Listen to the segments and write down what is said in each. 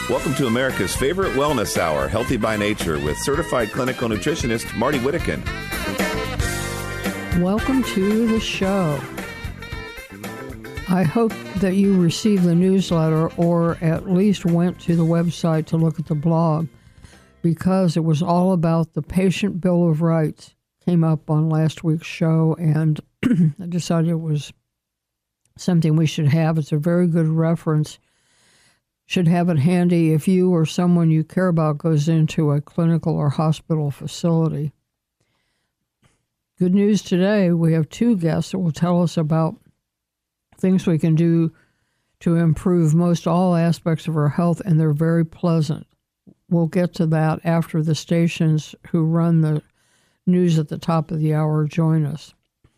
Welcome to America's favorite wellness hour, Healthy by Nature, with certified clinical nutritionist Marty Whittakin. Welcome to the show. I hope that you received the newsletter or at least went to the website to look at the blog, because it was all about the Patient Bill of Rights. Came up on last week's show, and I decided it was something we should have. It's a very good reference. Should have it handy if you or someone you care about goes into a clinical or hospital facility. Good news today, we have two guests that will tell us about things we can do to improve most all aspects of our health, and they're very pleasant. We'll get to that after the stations who run the news at the top of the hour join us.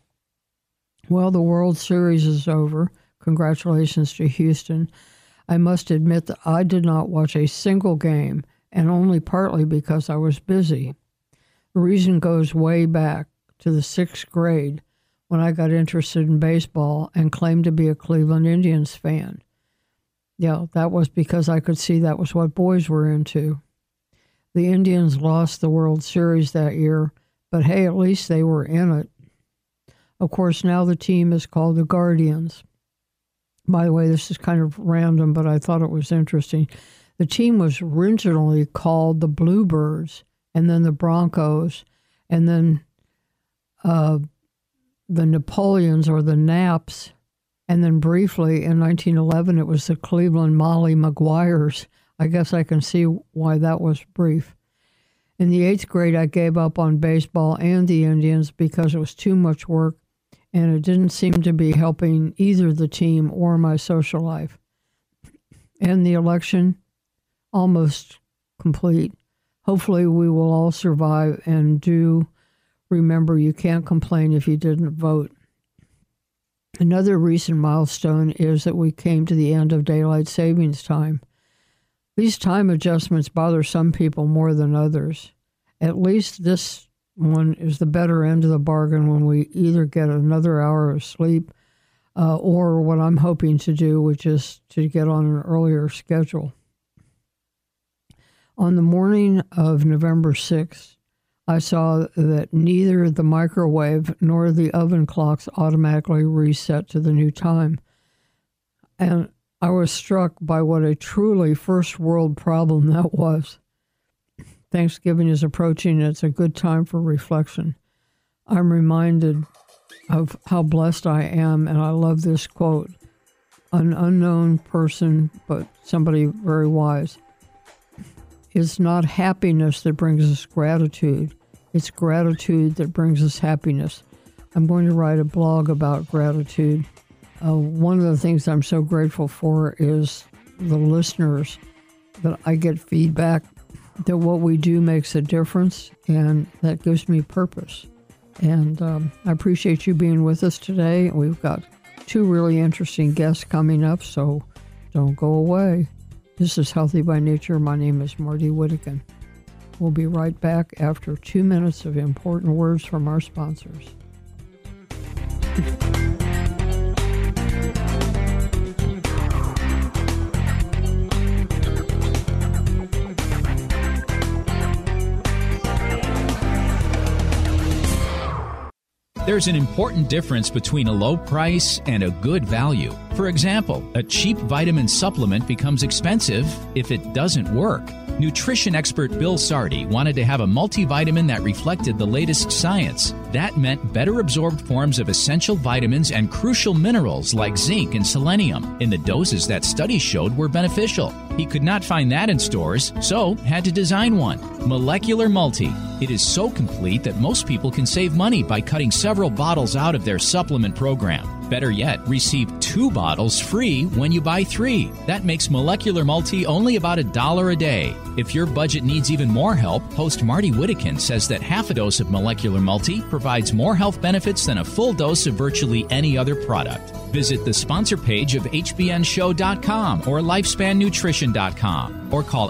Well, the World Series is over. Congratulations to Houston. I must admit that I did not watch a single game, and only partly because I was busy. The reason goes way back to the 6th grade when I got interested in baseball and claimed to be a Cleveland Indians fan. Yeah, that was because I could see that was what boys were into. The Indians lost the World Series that year, but hey, at least they were in it. Of course, now the team is called the Guardians. By the way, this is kind of random, but I thought it was interesting. The team was originally called the Bluebirds, and then the Broncos, and then the Napoleons or the Naps, and then briefly in 1911 it was the Cleveland Molly Maguires. I guess I can see why that was brief. In the 8th grade, I gave up on baseball and the Indians because it was too much work, and it didn't seem to be helping either the team or my social life. And the election, almost complete. Hopefully we will all survive, and do remember you can't complain if you didn't vote. Another recent milestone is that we came to the end of daylight savings time. These time adjustments bother some people more than others. At least this one is the better end of the bargain when we either get another hour of sleep or what I'm hoping to do, which is to get on an earlier schedule. On the morning of November 6th, I saw that neither the microwave nor the oven clocks automatically reset to the new time. And I was struck by what a truly first world problem that was. Thanksgiving is approaching, and it's a good time for reflection. I'm reminded of how blessed I am, and I love this quote. An unknown person, but somebody very wise. It's not happiness that brings us gratitude. It's gratitude that brings us happiness. I'm going to write a blog about gratitude. One of the things I'm so grateful for is the listeners, that I get feedback that what we do makes a difference, and that gives me purpose. And I appreciate you being with us today. We've got two really interesting guests coming up, so don't go away. This is Healthy by Nature. My name is Marty Whittakin. We'll be right back after 2 minutes of important words from our sponsors. There's an important difference between a low price and a good value. For example, a cheap vitamin supplement becomes expensive if it doesn't work. Nutrition expert Bill Sardi wanted to have a multivitamin that reflected the latest science. That meant better absorbed forms of essential vitamins and crucial minerals like zinc and selenium in the doses that studies showed were beneficial. He could not find that in stores, so had to design one. Molecular Multi. It is so complete that most people can save money by cutting several bottles out of their supplement program. Better yet, receive 2 bottles free when you buy 3. That makes Molecular Multi only about $1 a day. If your budget needs even more help, host Marty Whittakin says that half a dose of Molecular Multi provides more health benefits than a full dose of virtually any other product. Visit the sponsor page of hbnshow.com or lifespannutrition.com or call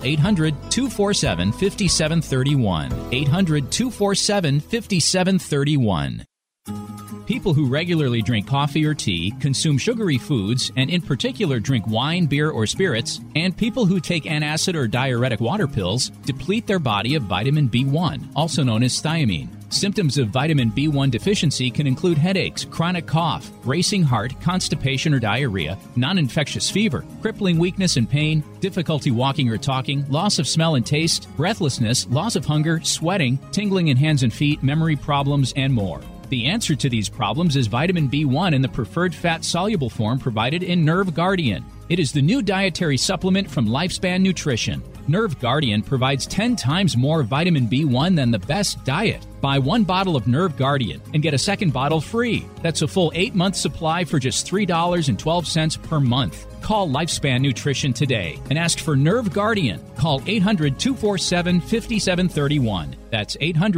800-247-5731. 800-247-5731. People who regularly drink coffee or tea, consume sugary foods, and in particular drink wine, beer, or spirits, and people who take antacid or diuretic water pills deplete their body of vitamin B1, also known as thiamine. Symptoms of vitamin B1 deficiency can include headaches, chronic cough, racing heart, constipation or diarrhea, non-infectious fever, crippling weakness and pain, difficulty walking or talking, loss of smell and taste, breathlessness, loss of hunger, sweating, tingling in hands and feet, memory problems, and more. The answer to these problems is vitamin B1 in the preferred fat-soluble form provided in Nerve Guardian. It is the new dietary supplement from Lifespan Nutrition. Nerve Guardian provides 10 times more vitamin B1 than the best diet. Buy one bottle of Nerve Guardian and get a second bottle free. That's a full 8-month supply for just $3.12 per month. Call Lifespan Nutrition today and ask for Nerve Guardian. Call 800-247-5731. That's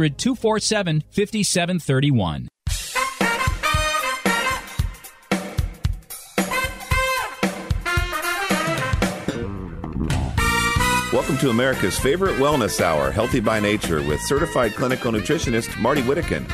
800-247-5731. Welcome to America's favorite wellness hour, Healthy by Nature, with certified clinical nutritionist Marty Whittakin.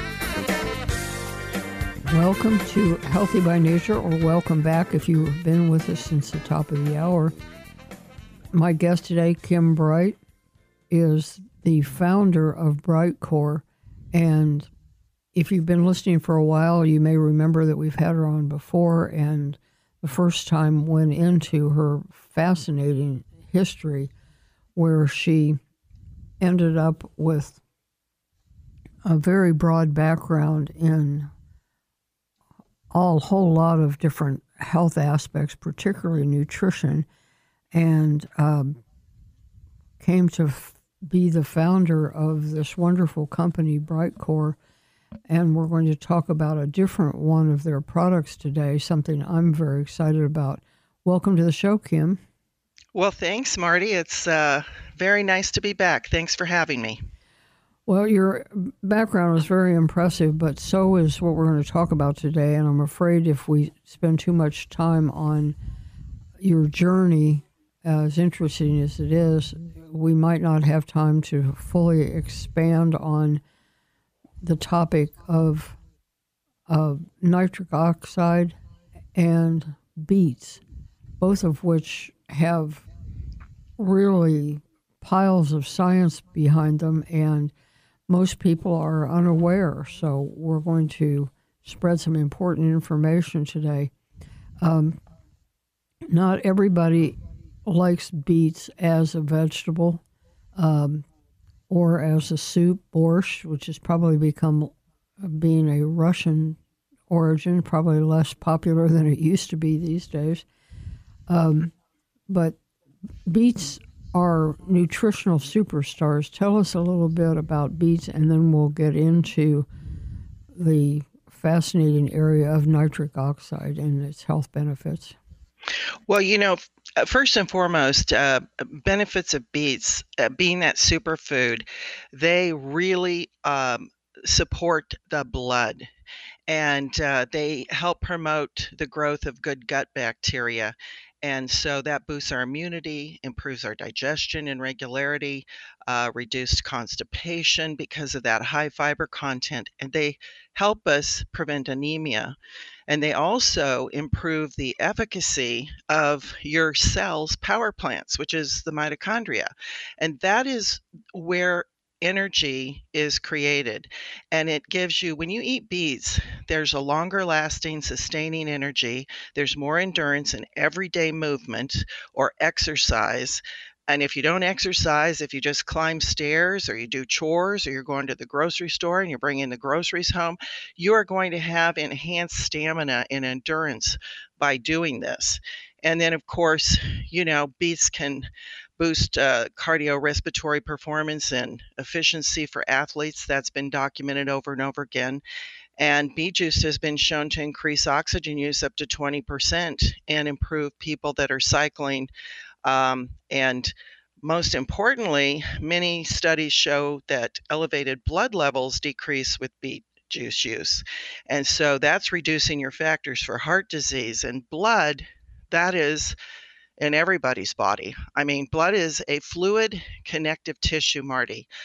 Welcome to Healthy by Nature, or welcome back if you've been with us since the top of the hour. My guest today, Kim Bright, is the founder of BrightCore, and if you've been listening for a while, you may remember that we've had her on before, and the first time went into her fascinating history where she ended up with a very broad background in a whole lot of different health aspects, particularly nutrition, and came to be the founder of this wonderful company, BrightCore. And we're going to talk about a different one of their products today, something I'm very excited about. Welcome to the show, Kim. Well, thanks, Marty. It's very nice to be back. Thanks for having me. Well, your background is very impressive, but so is what we're going to talk about today. And I'm afraid if we spend too much time on your journey, as interesting as it is, we might not have time to fully expand on the topic of nitric oxide and beets, both of which have really piles of science behind them, and most people are unaware. So we're going to spread some important information today. Not everybody likes beets as a vegetable or as a soup, borscht, which has probably become, being a Russian origin, probably less popular than it used to be these days. But beets are nutritional superstars. Tell us a little bit about beets, and then we'll get into the fascinating area of nitric oxide and its health benefits. Well, first and foremost, benefits of beets, being that superfood, they really support the blood, and they help promote the growth of good gut bacteria. And so that boosts our immunity, improves our digestion and regularity, reduced constipation because of that high fiber content, and they help us prevent anemia. And they also improve the efficacy of your cell's power plants, which is the mitochondria. And that is where energy is created. And it gives you, when you eat beets, there's a longer lasting, sustaining energy. There's more endurance in everyday movement or exercise. And if you don't exercise, if you just climb stairs or you do chores or you're going to the grocery store and you're bringing the groceries home, you are going to have enhanced stamina and endurance by doing this. And then, of course, beets can boost cardiorespiratory performance and efficiency for athletes. That's been documented over and over again. And beet juice has been shown to increase oxygen use up to 20% and improve people that are cycling. And most importantly, many studies show that elevated blood levels decrease with beet juice use. And so that's reducing your factors for heart disease. And blood, that is in everybody's body. I mean, blood is a fluid connective tissue, Marty.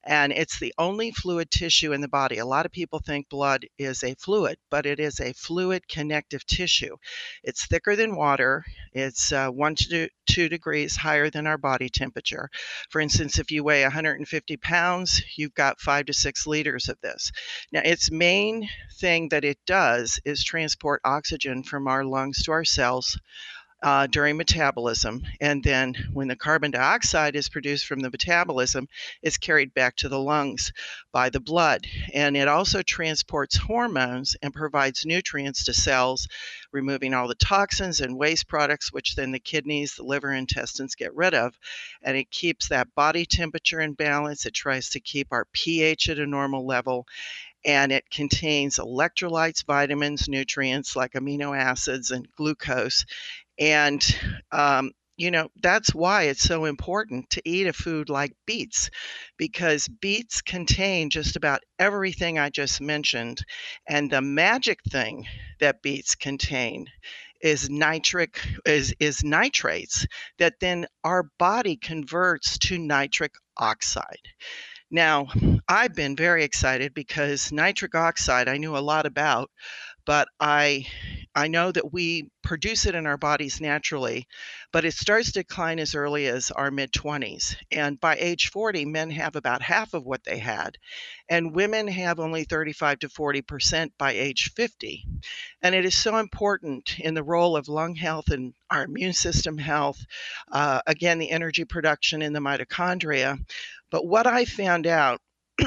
And it's the only fluid tissue in the body. A lot of people think blood is a fluid, but it is a fluid connective tissue. It's thicker than water. It's 1 to 2 degrees higher than our body temperature. For instance, if you weigh 150 pounds, you've got 5 to 6 liters of this. Now, its main thing that it does is transport oxygen from our lungs to our cells during metabolism. And then when the carbon dioxide is produced from the metabolism, it's carried back to the lungs by the blood. And it also transports hormones and provides nutrients to cells, removing all the toxins and waste products, which then the kidneys, the liver, intestines get rid of. And it keeps that body temperature in balance. It tries to keep our pH at a normal level. And it contains electrolytes, vitamins, nutrients like amino acids and glucose. And, that's why it's so important to eat a food like beets, because beets contain just about everything I just mentioned. And the magic thing that beets contain is nitrates that then our body converts to nitric oxide. Now, I've been very excited because nitric oxide I knew a lot about, but I know that we produce it in our bodies naturally, but it starts to decline as early as our mid-20s. And by age 40, men have about half of what they had, and women have only 35 to 40% by age 50. And it is so important in the role of lung health and our immune system health, again, the energy production in the mitochondria. But what I found out,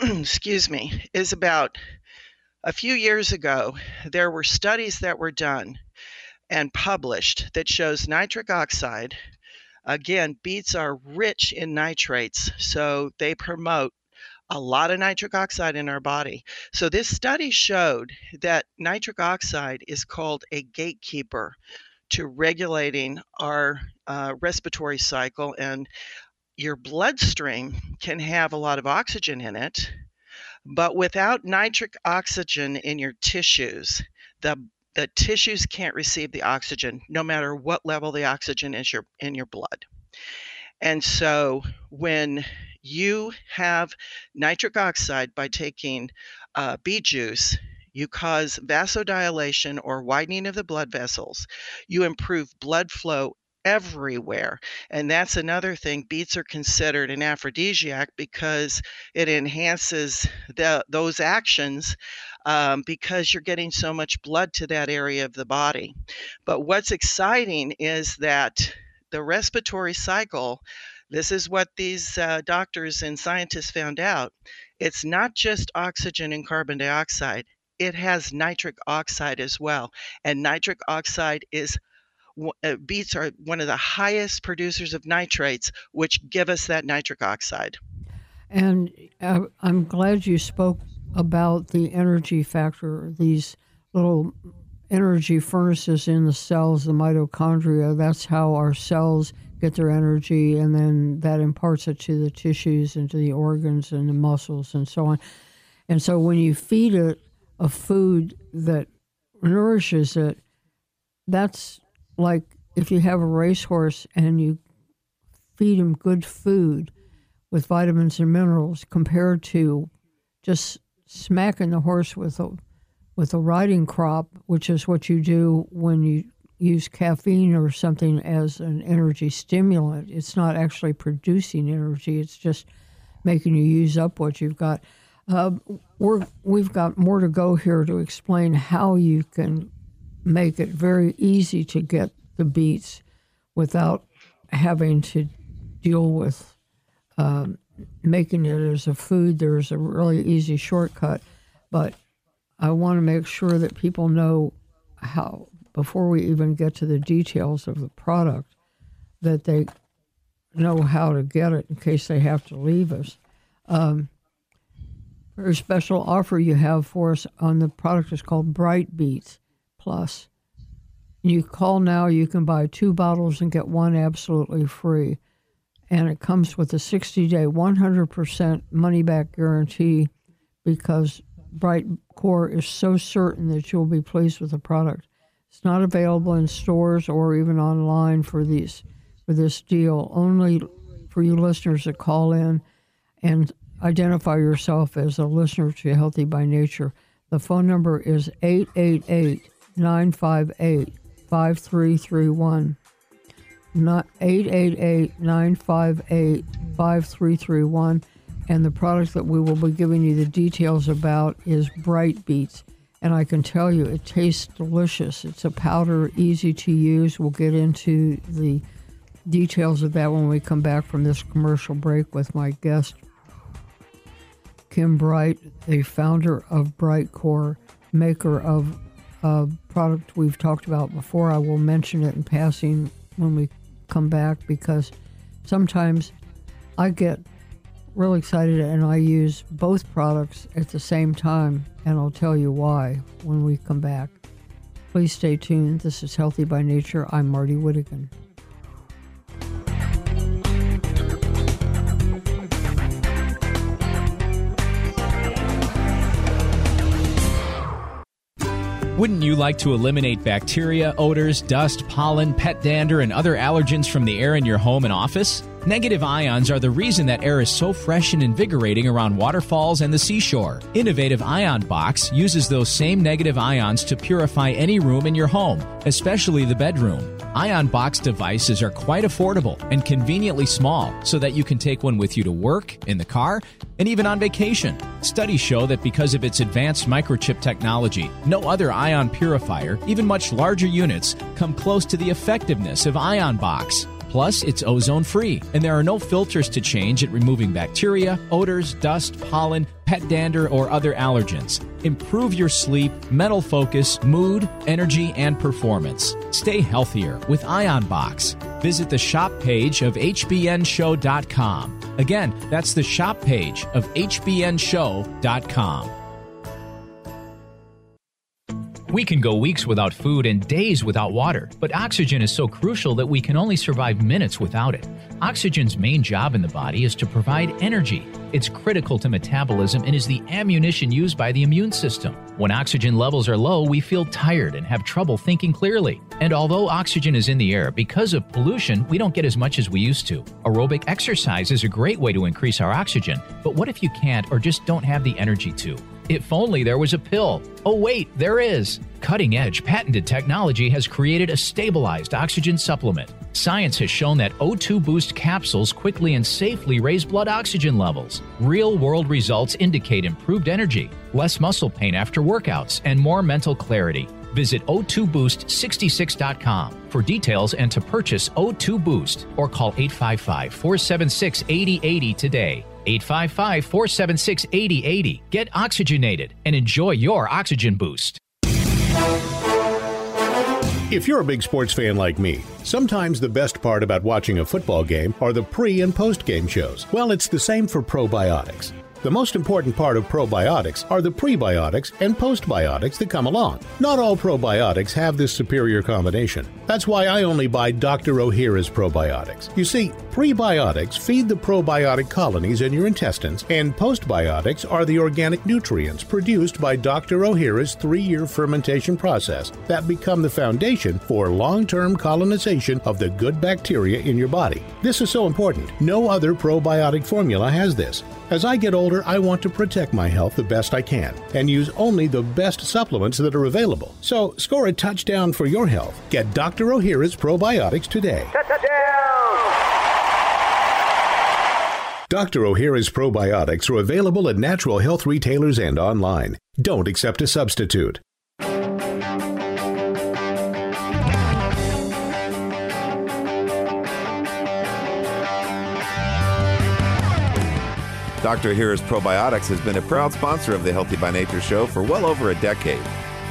is about a few years ago, there were studies that were done and published that shows nitric oxide. Again, beets are rich in nitrates, so they promote a lot of nitric oxide in our body. So this study showed that nitric oxide is called a gatekeeper to regulating our respiratory cycle, and your bloodstream can have a lot of oxygen in it. But without nitric oxygen in your tissues, the tissues can't receive the oxygen, no matter what level the oxygen is in your blood. And so when you have nitric oxide by taking beet juice, you cause vasodilation or widening of the blood vessels. You improve blood flow everywhere. And that's another thing. Beets are considered an aphrodisiac because it enhances those actions because you're getting so much blood to that area of the body. But what's exciting is that the respiratory cycle, this is what these doctors and scientists found out. It's not just oxygen and carbon dioxide. It has nitric oxide as well. And nitric oxide is beets are one of the highest producers of nitrates, which give us that nitric oxide. And I'm glad you spoke about the energy factor, these little energy furnaces in the cells, the mitochondria. That's how our cells get their energy, and then that imparts it to the tissues and to the organs and the muscles and so on. And so when you feed it a food that nourishes it, that's like if you have a racehorse and you feed him good food with vitamins and minerals compared to just smacking the horse with a riding crop, which is what you do when you use caffeine or something as an energy stimulant. It's not actually producing energy. It's just making you use up what you've got. We've got more to go here to explain how you can make it very easy to get the beets without having to deal with making it as a food. There's a really easy shortcut, but I want to make sure that people know how, before we even get to the details of the product, that they know how to get it in case they have to leave us. Very special offer you have for us on the product is called Bright Beets Plus. You call now, you can buy 2 bottles and get 1 absolutely free. And it comes with a 60-day, 100% money-back guarantee because Bright Core is so certain that you'll be pleased with the product. It's not available in stores or even online for this deal. Only for you listeners that call in and identify yourself as a listener to Healthy by Nature. The phone number is 888-958-5331. 888-958-5331. And the product that we will be giving you the details about is Bright Beets. And I can tell you, it tastes delicious. It's a powder, easy to use. We'll get into the details of that when we come back from this commercial break with my guest, Kim Bright, the founder of Brightcore, maker of a product we've talked about before. I will mention it in passing when we come back because sometimes I get really excited and I use both products at the same time, and I'll tell you why when we come back. Please stay tuned. This is Healthy by Nature. I'm Marty Whittigan. Wouldn't you like to eliminate bacteria, odors, dust, pollen, pet dander, and other allergens from the air in your home and office? Negative ions are the reason that air is so fresh and invigorating around waterfalls and the seashore. Innovative Ion Box uses those same negative ions to purify any room in your home, especially the bedroom. Ion Box devices are quite affordable and conveniently small so that you can take one with you to work, in the car, and even on vacation. Studies show that because of its advanced microchip technology, no other ion purifier, even much larger units, come close to the effectiveness of Ion Box. Plus, it's ozone-free, and there are no filters to change at removing bacteria, odors, dust, pollen, pet dander, or other allergens. Improve your sleep, mental focus, mood, energy, and performance. Stay healthier with Ion Box. Visit the shop page of hbnshow.com. Again, that's the shop page of hbnshow.com. We can go weeks without food and days without water, but oxygen is so crucial that we can only survive minutes without it. Oxygen's main job in the body is to provide energy. It's critical to metabolism and is the ammunition used by the immune system. When oxygen levels are low, we feel tired and have trouble thinking clearly. And although oxygen is in the air, because of pollution, we don't get as much as we used to. Aerobic exercise is a great way to increase our oxygen, but what if you can't or just don't have the energy to? If only there was a pill. Oh wait, there is. Cutting-edge patented technology has created a stabilized oxygen supplement. Science has shown that O2 Boost capsules quickly and safely raise blood oxygen levels. Real-world results indicate improved energy, less muscle pain after workouts, and more mental clarity. Visit O2Boost66.com for details and to purchase O2 Boost or call 855-476-8080 today. 855-476-8080. Get oxygenated and enjoy your oxygen boost. If you're a big sports fan like me, sometimes the best part about watching a football game are the pre- and post-game shows. Well, it's the same for probiotics. The most important part of probiotics are the prebiotics and postbiotics that come along. Not all probiotics have this superior combination. That's why I only buy Dr. Ohhira's probiotics. You see, prebiotics feed the probiotic colonies in your intestines, and postbiotics are the organic nutrients produced by Dr. Ohhira's 3-year fermentation process that become the foundation for long-term colonization of the good bacteria in your body. This is so important. No other probiotic formula has this. As I get older, I want to protect my health the best I can and use only the best supplements that are available. So score a touchdown for your health. Get Dr. Ohhira's probiotics today. Touchdown! Dr. Ohhira's probiotics are available at natural health retailers and online. Don't accept a substitute. Dr. Ohhira's Probiotics has been a proud sponsor of the Healthy by Nature show for well over a decade.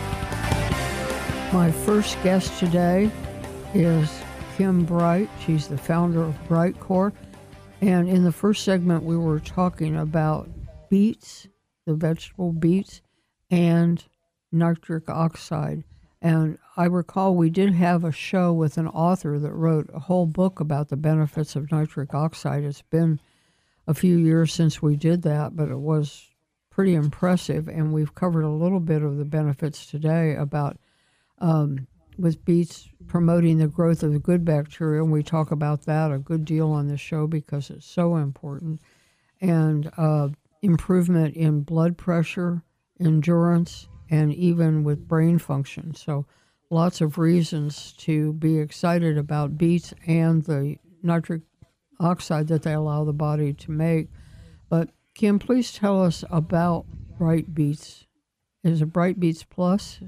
My first guest today is Kim Bright. She's the founder of Brightcore. And in the first segment, we were talking about beets, the vegetable beets, and nitric oxide. And I recall we did have a show with an author that wrote a whole book about the benefits of nitric oxide. It's been a few years since we did that, but it was pretty impressive. And we've covered a little bit of the benefits today about with beets promoting the growth of the good bacteria. And we talk about that a good deal on this show because it's so important. and improvement in blood pressure, endurance, and even with brain function. So lots of reasons to be excited about beets and the nitric oxide that they allow the body to make. But Kim, please tell us about Bright Beets. Is it Bright Beets Plus?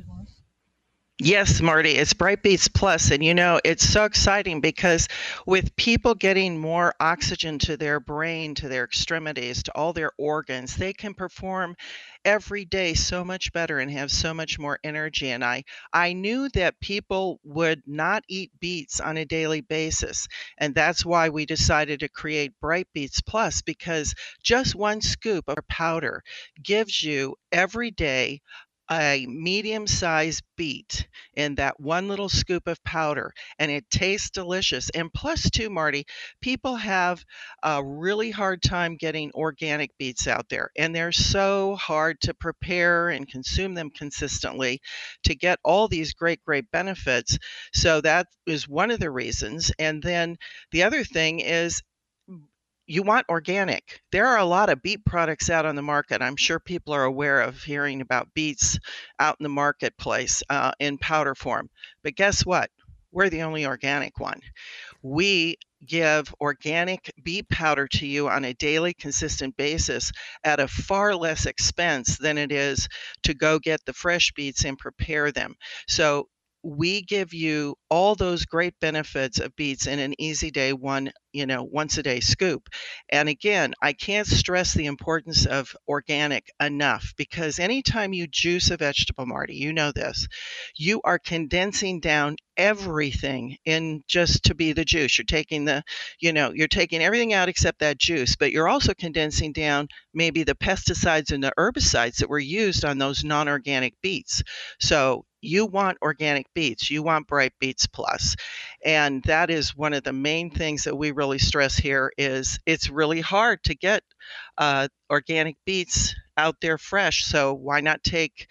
Yes, Marty, it's Bright Beets Plus. And it's so exciting because with people getting more oxygen to their brain, to their extremities, to all their organs, they can perform every day so much better and have so much more energy. And I knew that people would not eat beets on a daily basis. And that's why we decided to create Bright Beets Plus, because just one scoop of powder gives you every day a medium-sized beet in that one little scoop of powder, and it tastes delicious. And plus, too, Marty, people have a really hard time getting organic beets out there, and they're so hard to prepare and consume them consistently to get all these great benefits. So that is one of the reasons. And then the other thing is, you want organic. There are a lot of beet products out on the market. I'm sure people are aware of hearing about beets out in the marketplace in powder form. But guess what? We're the only organic one. We give organic beet powder to you on a daily, consistent basis at a far less expense than it is to go get the fresh beets and prepare them. So we give you all those great benefits of beets in an easy day, once a day scoop. And again, I can't stress the importance of organic enough, because anytime you juice a vegetable, Marty, you know this, you are condensing down everything in just to be the juice. You're taking you're taking everything out except that juice, but you're also condensing down maybe the pesticides and the herbicides that were used on those non-organic beets. So you want organic beets, you want Bright Beets Plus. And that is one of the main things that we really stress here is it's really hard to get organic beets out there fresh. So why not take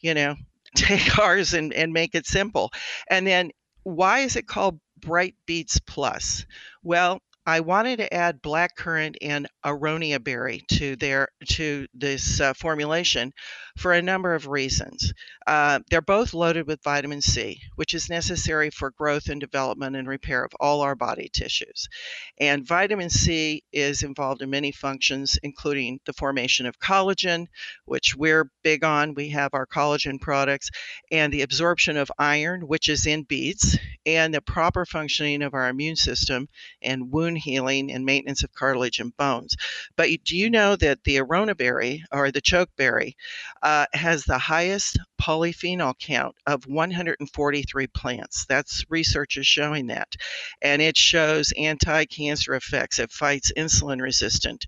ours and make it simple? And then why is it called Bright Beets Plus? Well, I wanted to add blackcurrant and aronia berry to this formulation for a number of reasons. They're both loaded with vitamin C, which is necessary for growth and development and repair of all our body tissues. And vitamin C is involved in many functions, including the formation of collagen, which we're big on. We have our collagen products, and the absorption of iron, which is in beets, and the proper functioning of our immune system and wound healing and maintenance of cartilage and bones. But do you know that the aronia berry, or the chokeberry, has the highest polyphenol count of 143 plants? That's research is showing that. And it shows anti-cancer effects. It fights insulin resistance,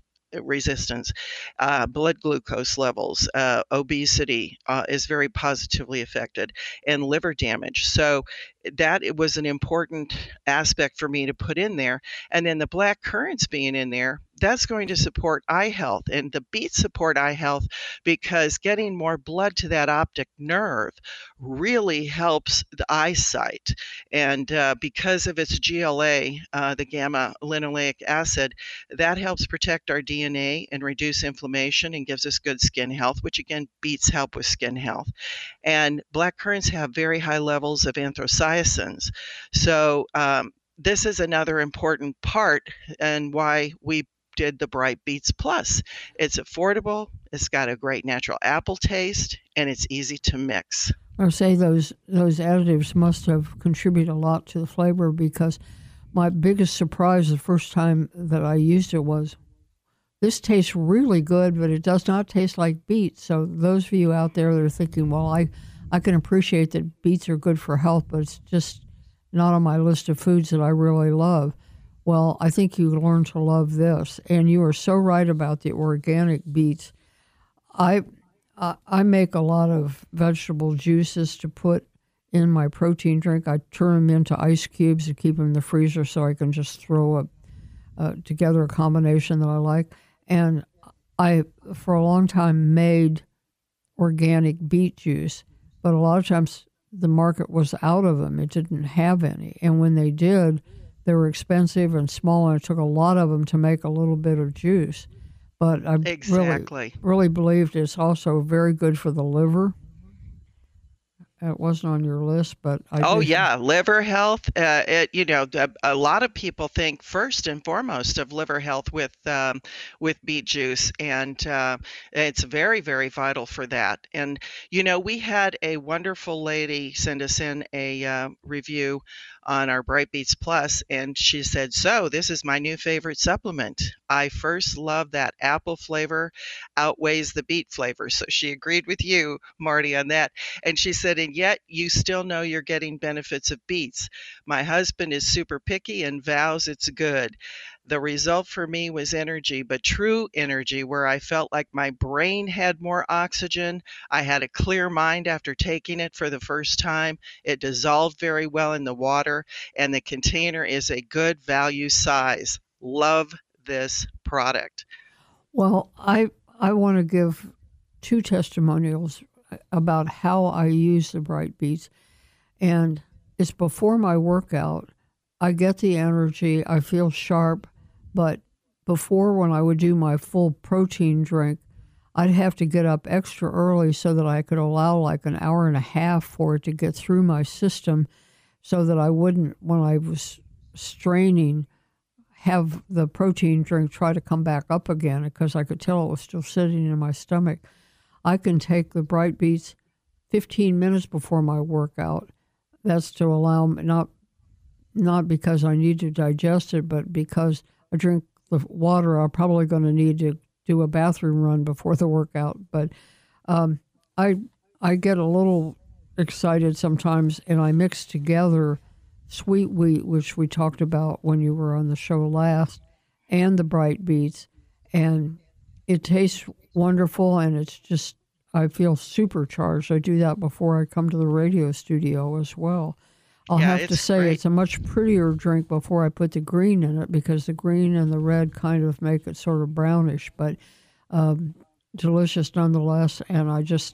blood glucose levels, obesity is very positively affected, and liver damage. So that it was an important aspect for me to put in there. And then the black currants being in there, that's going to support eye health. And the beets support eye health because getting more blood to that optic nerve really helps the eyesight. And because of its GLA, the gamma linoleic acid, that helps protect our DNA and reduce inflammation and gives us good skin health, which again, beets help with skin health. And black currants have very high levels of anthocyanins. So this is another important part and why we did the Bright Beets Plus. It's affordable, it's got a great natural apple taste, and it's easy to mix. I would say those additives must have contributed a lot to the flavor, because my biggest surprise the first time that I used it was, this tastes really good, but it does not taste like beets. So those of you out there that are thinking, well, I can appreciate that beets are good for health, but it's just not on my list of foods that I really love. Well, I think you learn to love this. And you are so right about the organic beets. I make a lot of vegetable juices to put in my protein drink. I turn them into ice cubes and keep them in the freezer so I can just throw together a combination that I like. And I, for a long time, made organic beet juice, but a lot of times the market was out of them. It didn't have any. And when they did, they were expensive and small, and it took a lot of them to make a little bit of juice. But I really believed it's also very good for the liver. It wasn't on your list, but liver health. A lot of people think first and foremost of liver health with beet juice, and it's very, very vital for that. And we had a wonderful lady send us in a review on our Bright Beets Plus, and she said, "So this is my new favorite supplement. I first love that apple flavor outweighs the beet flavor." So she agreed with you, Marty, on that. And she said, "And yet you still know you're getting benefits of beets. My husband is super picky and vows it's good. The result for me was energy, but true energy, where I felt like my brain had more oxygen. I had a clear mind after taking it for the first time. It dissolved very well in the water, and the container is a good value size. Love this product." Well, I want to give 2 testimonials about how I use the Bright Beets. And it's before my workout. I get the energy. I feel sharp. But before, when I would do my full protein drink, I'd have to get up extra early so that I could allow like an hour and a half for it to get through my system, so that I wouldn't, when I was straining, have the protein drink try to come back up again, because I could tell it was still sitting in my stomach. I can take the Bright Beets 15 minutes before my workout. That's to allow me, not because I need to digest it, but because I drink the water. I'm probably going to need to do a bathroom run before the workout. But I get a little excited sometimes, and I mix together sweet wheat, which we talked about when you were on the show last, and the Bright Beets, and it tastes wonderful, and it's just, I feel supercharged. I do that before I come to the radio studio as well. I'll have to say great. It's a much prettier drink before I put the green in it, because the green and the red kind of make it sort of brownish, but delicious nonetheless. And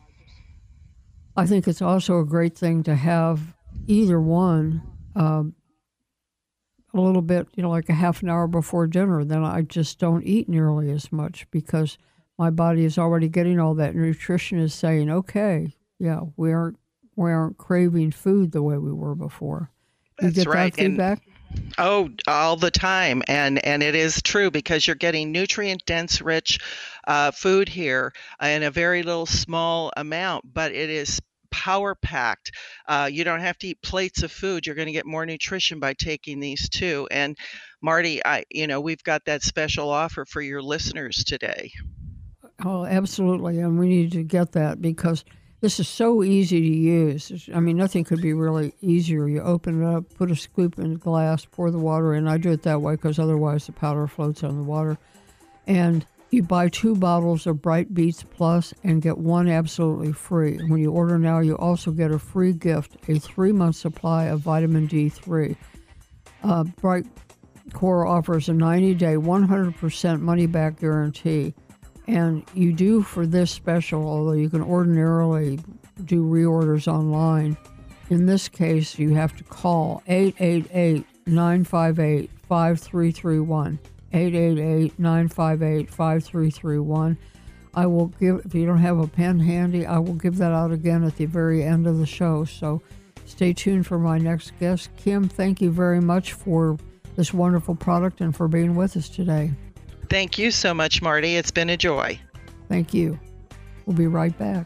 I think it's also a great thing to have either one a little bit, like a half an hour before dinner. Then I just don't eat nearly as much, because my body is already getting all that nutrition, is saying, okay, yeah, we aren't craving food the way we were before. You get that feedback? All the time. And it is true, because you're getting nutrient-dense, rich food here in a very little small amount, but it is power-packed. You don't have to eat plates of food. You're going to get more nutrition by taking these too. And Marty, we've got that special offer for your listeners today. Oh, absolutely. And we need to get that, because this is so easy to use. I mean, nothing could be really easier. You open it up, put a scoop in a glass, pour the water in. I do it that way because otherwise the powder floats on the water. And you buy 2 bottles of Bright Beets Plus and get 1 absolutely free. When you order now, you also get a free gift, a 3-month supply of vitamin D3. Bright Core offers a 90-day, 100% money-back guarantee. And you do, for this special, although you can ordinarily do reorders online, in this case, you have to call 888-958-5331. 888-958-5331. I will give, if you don't have a pen handy, I will give that out again at the very end of the show. So stay tuned for my next guest. Kim, thank you very much for this wonderful product and for being with us today. Thank you so much, Marty. It's been a joy. Thank you. We'll be right back.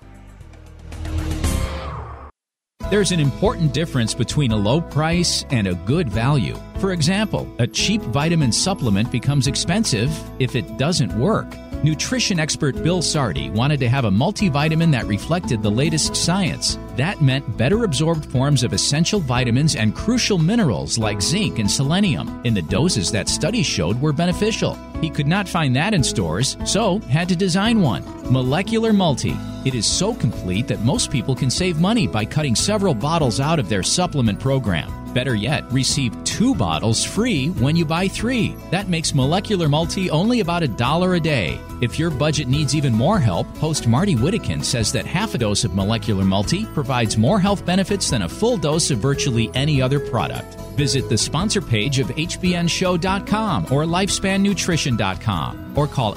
There's an important difference between a low price and a good value. For example, a cheap vitamin supplement becomes expensive if it doesn't work. Nutrition expert Bill Sardi wanted to have a multivitamin that reflected the latest science. That meant better absorbed forms of essential vitamins and crucial minerals like zinc and selenium in the doses that studies showed were beneficial. He could not find that in stores, so had to design one. Molecular Multi. It is so complete that most people can save money by cutting several bottles out of their supplement program. Better yet, receive 2 bottles free when you buy 3. That makes Molecular Multi only about $1 a day. If your budget needs even more help, host Marty Whittakin says that half a dose of Molecular Multi provides more health benefits than a full dose of virtually any other product. Visit the sponsor page of hbnshow.com or lifespannutrition.com or call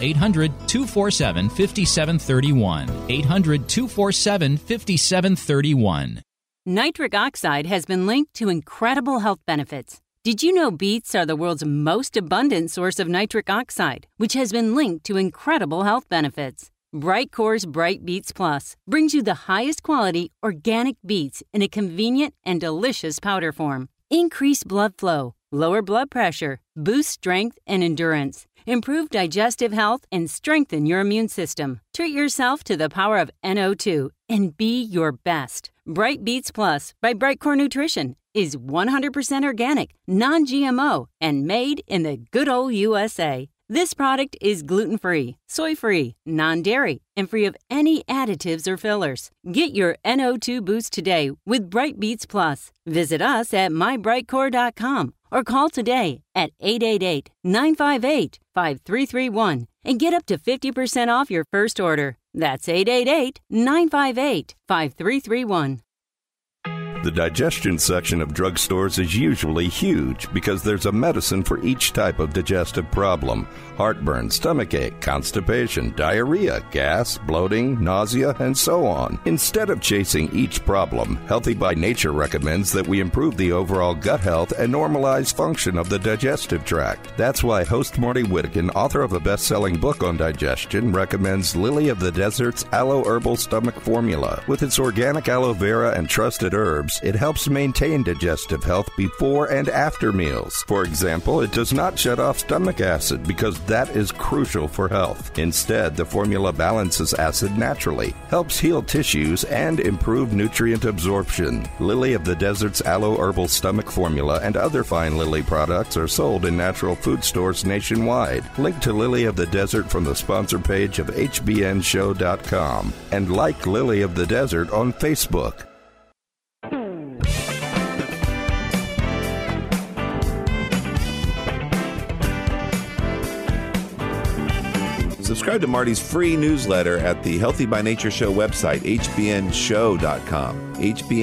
800-247-5731. 800-247-5731. Nitric oxide has been linked to incredible health benefits. Did you know beets are the world's most abundant source of nitric oxide, which has been linked to incredible health benefits? Brightcore's Bright Beets Plus brings you the highest quality organic beets in a convenient and delicious powder form. Increase blood flow, lower blood pressure, boost strength and endurance, improve digestive health, and strengthen your immune system. Treat yourself to the power of NO2 and be your best. Bright Beets Plus by Brightcore Nutrition is 100% organic, non-GMO, and made in the good old USA. This product is gluten-free, soy-free, non-dairy, and free of any additives or fillers. Get your NO2 boost today with Bright Beets Plus. Visit us at mybrightcore.com or call today at 888-958-5331 and get up to 50% off your first order. That's 888-958-5331. The digestion section of drugstores is usually huge because there's a medicine for each type of digestive problem: heartburn, stomachache, constipation, diarrhea, gas, bloating, nausea, and so on. Instead of chasing each problem, Healthy by Nature recommends that we improve the overall gut health and normalize function of the digestive tract. That's why host Marty Whittakin, author of a best-selling book on digestion, recommends Lily of the Desert's Aloe Herbal Stomach Formula. With its organic aloe vera and trusted herbs, it helps maintain digestive health before and after meals. For example, it does not shut off stomach acid because that is crucial for health. Instead, the formula balances acid naturally, helps heal tissues, and improve nutrient absorption. Lily of the Desert's Aloe Herbal Stomach Formula and other fine Lily products are sold in natural food stores nationwide. Link to Lily of the Desert from the sponsor page of hbnshow.com and like Lily of the Desert on Facebook. Subscribe to Marty's free newsletter at the Healthy by Nature Show website, hbnshow.com.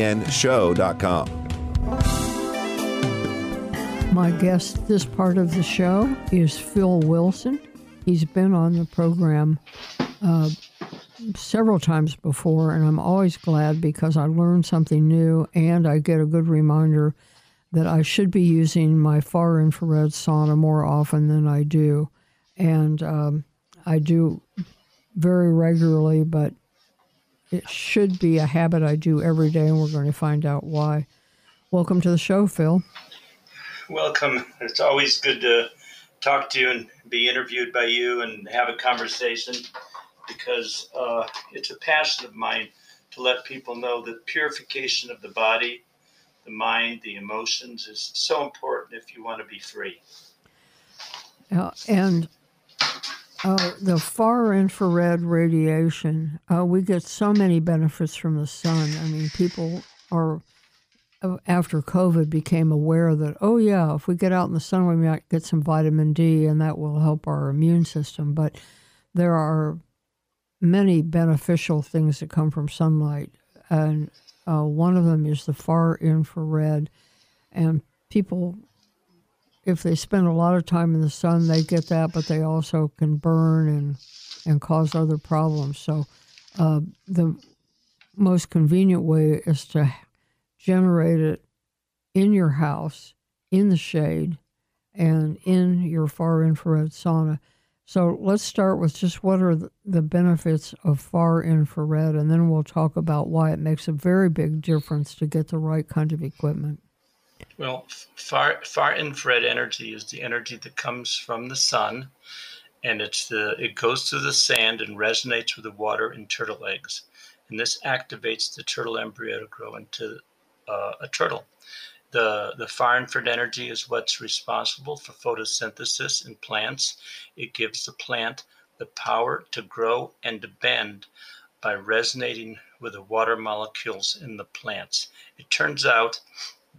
hbnshow.com. My guest this part of the show is Phil Wilson. He's been on the program several times before, and I'm always glad because I learn something new and I get a good reminder that I should be using my far infrared sauna more often than I do. And I do very regularly, but it should be a habit I do every day, and we're going to find out why. Welcome to the show, Phil. Welcome. It's always good to talk to you and be interviewed by you and have a conversation, because it's a passion of mine to let people know that purification of the body, the mind, the emotions is so important if you want to be free. The far infrared radiation, we get so many benefits from the sun. I mean, people are, after COVID, became aware that, oh yeah, if we get out in the sun, we might get some vitamin D and that will help our immune system. But there are many beneficial things that come from sunlight. And one of them is the far infrared. And people, if they spend a lot of time in the sun, they get that, but they also can burn and cause other problems. So the most convenient way is to generate it in your house, in the shade, and in your far infrared sauna. So let's start with just what are the benefits of far infrared, and then we'll talk about why it makes a very big difference to get the right kind of equipment. Well, far infrared energy is the energy that comes from the sun, and it goes through the sand and resonates with the water in turtle eggs, and this activates the turtle embryo to grow into a turtle. The far infrared energy is what's responsible for photosynthesis in plants. It gives the plant the power to grow and to bend by resonating with the water molecules in the plants. It turns out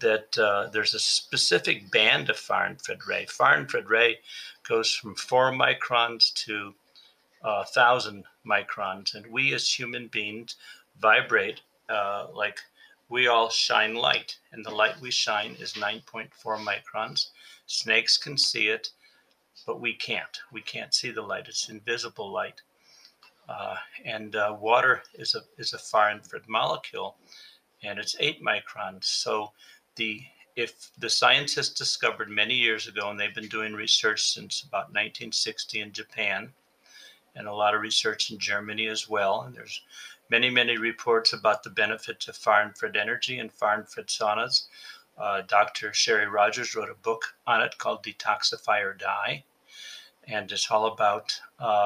that there's a specific band of far infrared ray. Far infrared ray goes from 4 microns to 1,000 microns, and we as human beings vibrate like we all shine light, and the light we shine is 9.4 microns. Snakes can see it, but we can't. We can't see the light. It's invisible light. And water is a far infrared molecule, and it's 8 microns. So if the scientists discovered many years ago, and they've been doing research since about 1960 in Japan, and a lot of research in Germany as well. And there's many, many reports about the benefits of far infrared energy and far infrared saunas. Dr. Sherry Rogers wrote a book on it called Detoxify or Die. And it's all about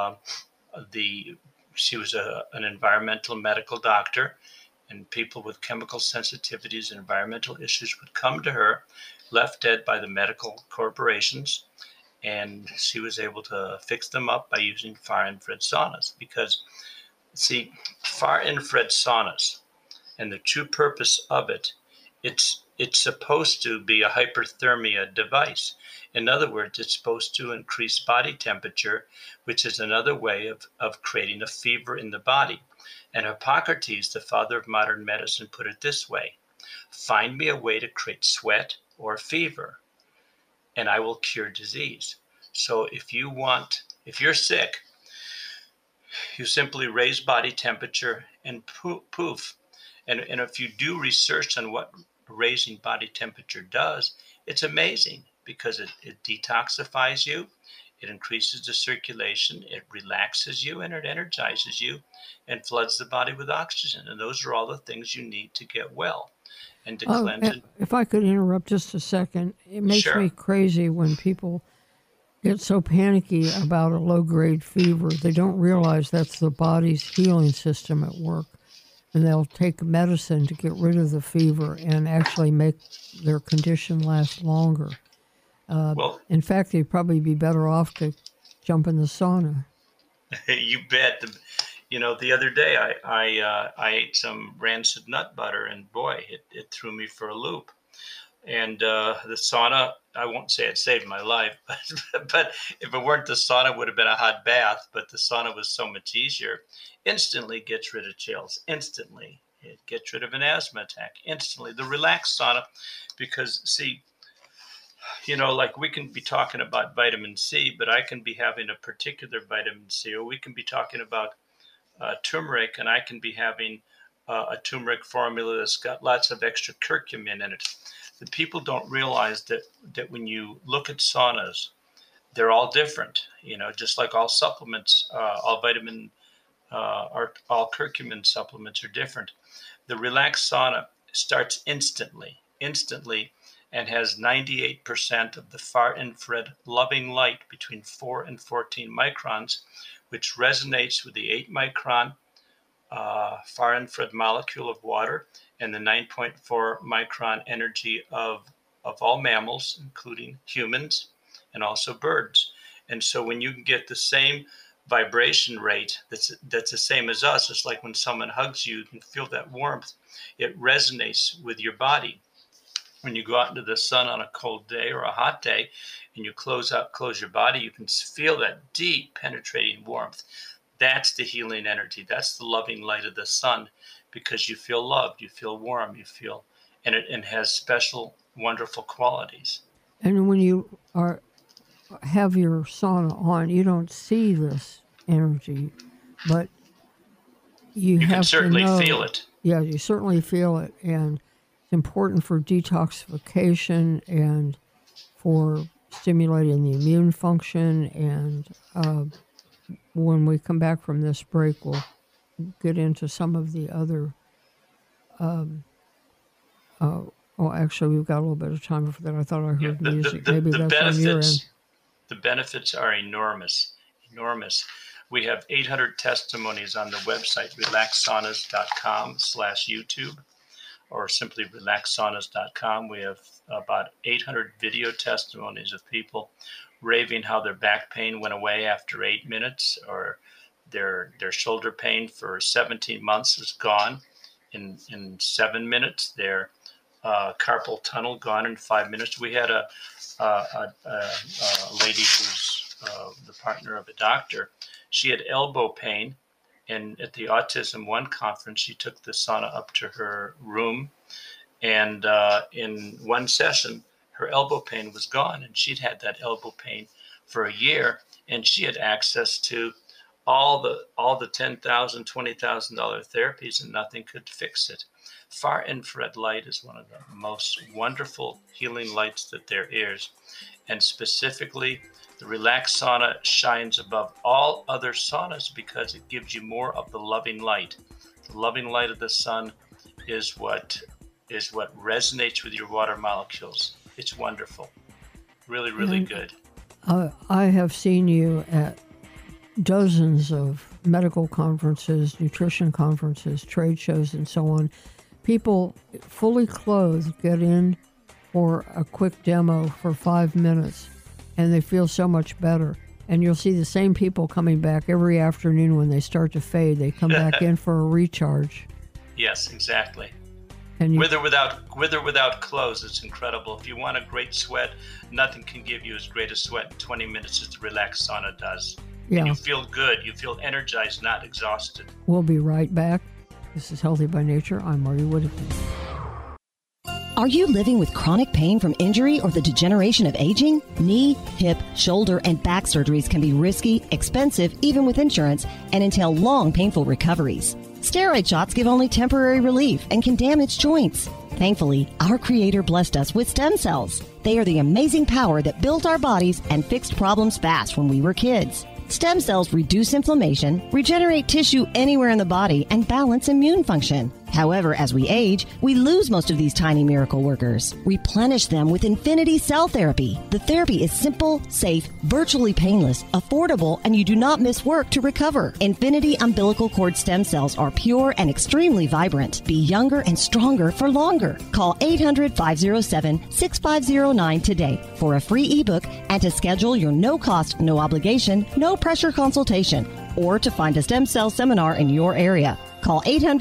she was an environmental medical doctor, and people with chemical sensitivities and environmental issues would come to her, left dead by the medical corporations, and she was able to fix them up by using far infrared saunas. Because, see, far infrared saunas, and the true purpose of it, it's supposed to be a hyperthermia device. In other words, it's supposed to increase body temperature, which is another way of creating a fever in the body. And Hippocrates, the father of modern medicine, put it this way: find me a way to create sweat or fever, and I will cure disease. So if you're sick, you simply raise body temperature and poof. And if you do research on what raising body temperature does, it's amazing, because it detoxifies you, it increases the circulation, it relaxes you, and it energizes you and floods the body with oxygen. And those are all the things you need to get well and to cleanse it. If I could interrupt just a second, it makes me crazy when people get so panicky about a low-grade fever. They don't realize that's the body's healing system at work. And they'll take medicine to get rid of the fever and actually make their condition last longer. In fact, they'd probably be better off to jump in the sauna. You bet. The other day I ate some rancid nut butter, and boy, it threw me for a loop. And the sauna, I won't say it saved my life, but if it weren't the sauna, it would have been a hot bath. But the sauna was so much easier. Instantly gets rid of chills. Instantly. It gets rid of an asthma attack. Instantly. The relaxed sauna, because, see, like we can be talking about vitamin C, but I can be having a particular vitamin C, or we can be talking about turmeric, and I can be having a turmeric formula that's got lots of extra curcumin in it. The people don't realize that when you look at saunas, they're all different. Just like all supplements, all vitamin or all curcumin supplements are different. The relaxed sauna starts instantly, and has 98% of the far infrared loving light between 4 and 14 microns, which resonates with the 8 micron far infrared molecule of water and the 9.4 micron energy of all mammals, including humans and also birds. And so when you can get the same vibration rate that's the same as us, it's like when someone hugs you, you can feel that warmth. It resonates with your body. When you go out into the sun on a cold day or a hot day and you close your body, you can feel that deep penetrating warmth. That's the healing energy. That's the loving light of the sun, because you feel loved, you feel warm, and it has special, wonderful qualities. And when you have your sauna on, you don't see this energy, but you have can certainly to know, feel it. Yeah, you certainly feel it, and it's important for detoxification and for stimulating the immune function. And when we come back from this break, we'll get into some of the other. Actually, we've got a little bit of time for that. I thought I heard music. Maybe that's on your end. The benefits are enormous. We have 800 testimonies on the website, relaxsaunas.com/YouTube, or simply relaxsaunas.com. We have about 800 video testimonies of people raving how their back pain went away after 8 minutes, or their shoulder pain for 17 months is gone in 7 minutes. Their carpal tunnel gone in 5 minutes. We had a lady who's the partner of a doctor. She had elbow pain, and at the Autism One conference, she took the sauna up to her room, and in one session, her elbow pain was gone, and she'd had that elbow pain for a year, and she had access to all the $10,000, $20,000 therapies, and nothing could fix it. Far infrared light is one of the most wonderful healing lights that there is, and specifically, the Relax Sauna shines above all other saunas because it gives you more of the loving light. The loving light of the sun is what resonates with your water molecules. It's wonderful. Really, really good. I have seen you at dozens of medical conferences, nutrition conferences, trade shows, and so on. People fully clothed get in for a quick demo for 5 minutes, and they feel so much better. And you'll see the same people coming back every afternoon when they start to fade. They come back in for a recharge. Yes, exactly. And with or without clothes, it's incredible. If you want a great sweat, nothing can give you as great a sweat in 20 minutes as the Relax Sauna does. Yeah. And you feel good. You feel energized, not exhausted. We'll be right back. This is Healthy by Nature. I'm Marty Whittaker. Are you living with chronic pain from injury or the degeneration of aging? Knee, hip, shoulder, and back surgeries can be risky, expensive, even with insurance, and entail long, painful recoveries. Steroid shots give only temporary relief and can damage joints. Thankfully, our Creator blessed us with stem cells. They are the amazing power that built our bodies and fixed problems fast when we were kids. Stem cells reduce inflammation, regenerate tissue anywhere in the body, and balance immune function. However, as we age, we lose most of these tiny miracle workers. Replenish them with Infinity Cell Therapy. The therapy is simple, safe, virtually painless, affordable, and you do not miss work to recover. Infinity umbilical cord stem cells are pure and extremely vibrant. Be younger and stronger for longer. Call 800-507-6509 today for a free ebook and to schedule your no-cost, no-obligation, no-pressure consultation, or to find a stem cell seminar in your area. Call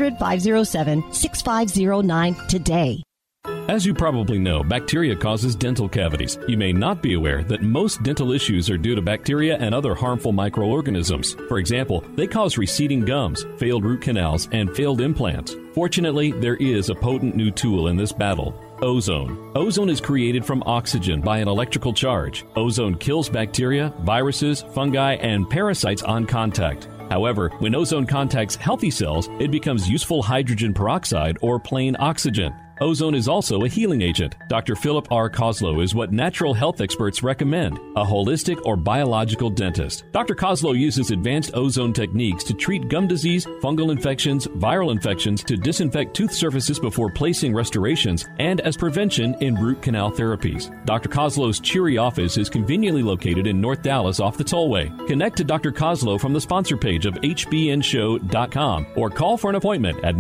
800-507-6509 today. As you probably know, bacteria causes dental cavities. You may not be aware that most dental issues are due to bacteria and other harmful microorganisms. For example, they cause receding gums, failed root canals, and failed implants. Fortunately, there is a potent new tool in this battle: ozone. Ozone is created from oxygen by an electrical charge. Ozone kills bacteria, viruses, fungi, and parasites on contact. However, when ozone contacts healthy cells, it becomes useful hydrogen peroxide or plain oxygen. Ozone is also a healing agent. Dr. Philip R. Koslow is what natural health experts recommend, a holistic or biological dentist. Dr. Koslow uses advanced ozone techniques to treat gum disease, fungal infections, viral infections, to disinfect tooth surfaces before placing restorations, and as prevention in root canal therapies. Dr. Koslow's cheery office is conveniently located in North Dallas off the Tollway. Connect to Dr. Koslow from the sponsor page of hbnshow.com or call for an appointment at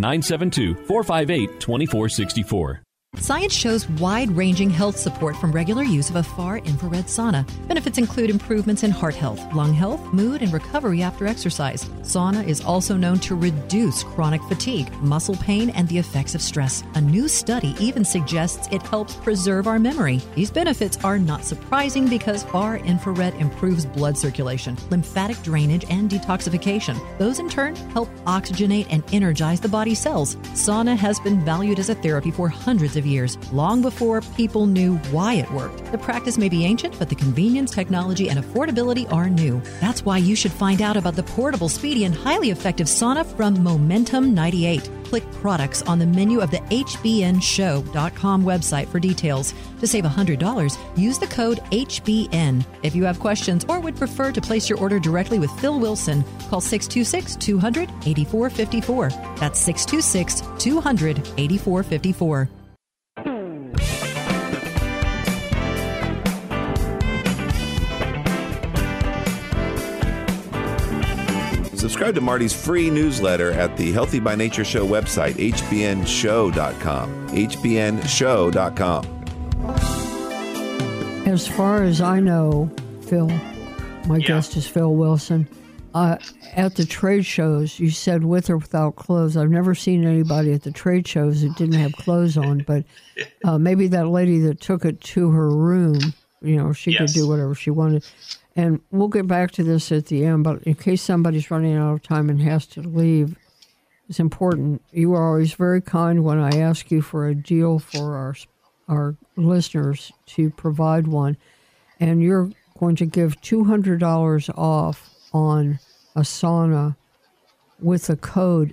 972-458-2464. Science shows wide-ranging health support from regular use of a far-infrared sauna. Benefits include improvements in heart health, lung health, mood, and recovery after exercise. Sauna is also known to reduce chronic fatigue, muscle pain, and the effects of stress. A new study even suggests it helps preserve our memory. These benefits are not surprising because far-infrared improves blood circulation, lymphatic drainage, and detoxification. Those in turn help oxygenate and energize the body's cells. Sauna has been valued as a therapy for hundreds of years, long before people knew why it worked. The practice may be ancient, but the convenience, technology, and affordability are new. That's why you should find out about the portable, speedy, and highly effective sauna from Momentum 98. Click products on the menu of the hbnshow.com website for details. To save $100, use the code HBN. If you have questions or would prefer to place your order directly with Phil Wilson, call 626-200-8454. That's 626-200-8454. Subscribe to Marty's free newsletter at the Healthy by Nature Show website, hbnshow.com. hbnshow.com. As far as I know, Phil, my guest is Phil Wilson. at the trade shows, you said with or without clothes. I've never seen anybody at the trade shows that didn't have clothes on, but maybe that lady that took it to her room, she could do whatever she wanted. And we'll get back to this at the end, but in case somebody's running out of time and has to leave, it's important. You are always very kind when I ask you for a deal for our listeners to provide one. And you're going to give $200 off on a sauna with the code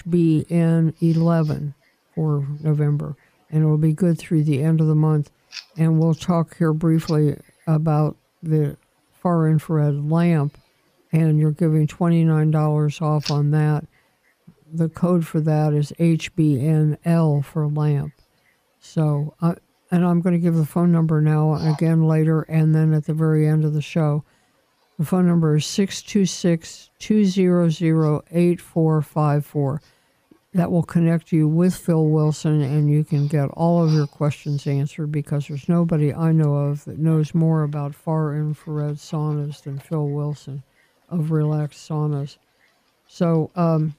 HBN11 for November. And it will be good through the end of the month. And we'll talk here briefly about the far infrared lamp, and you're giving $29 off on that. The code for that is HBNL for lamp. So, and I'm going to give the phone number now again later, and then at the very end of the show. The phone number is 626-200-8454. That will connect you with Phil Wilson, and you can get all of your questions answered, because there's nobody I know of that knows more about far infrared saunas than Phil Wilson of Relax Saunas. So